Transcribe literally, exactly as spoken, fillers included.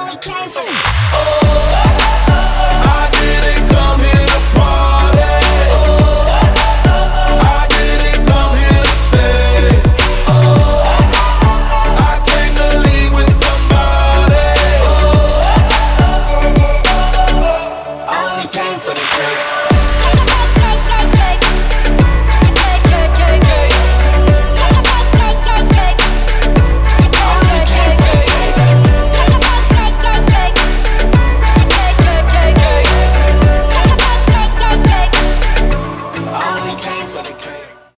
only came for the I didn't come here to party. I didn't come here to stay. I came to leave with somebody. I only came for the